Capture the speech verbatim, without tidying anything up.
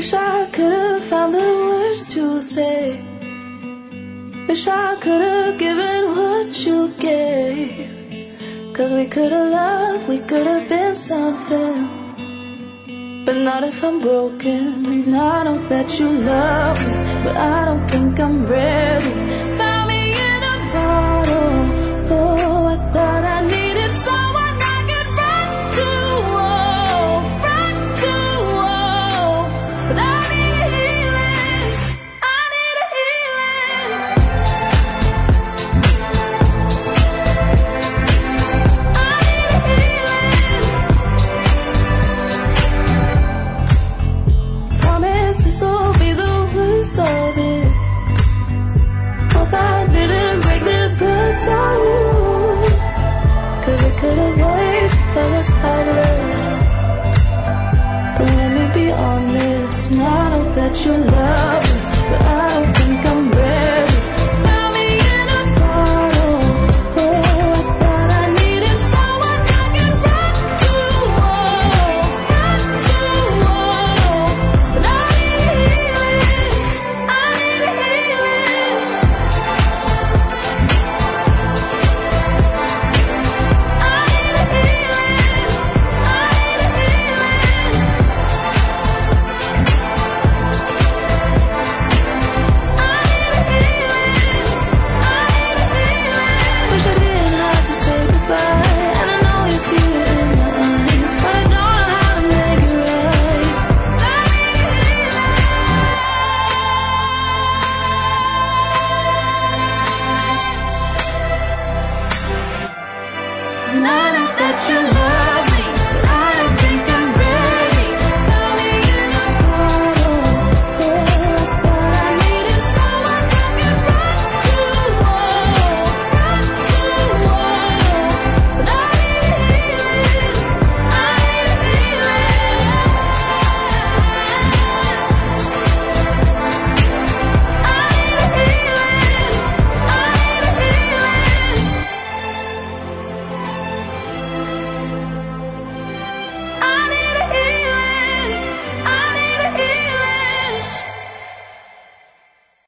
Wish I could've found the words to say. Wish I could've given what you gave. Cause we could've loved, we could've been something. But not if I'm broken. And I know that you love me, but I don't think I'm ready. Found me in a bottle. Oh, I thought I needed someone I could run to, oh, run to, oh. But I need a healing, I need a healing. I need a healing. Promise this will be the worst of it. Hope I didn't break the best of you. Cause it could've worked if I was heartless. But let me be honest, now I know that you love me.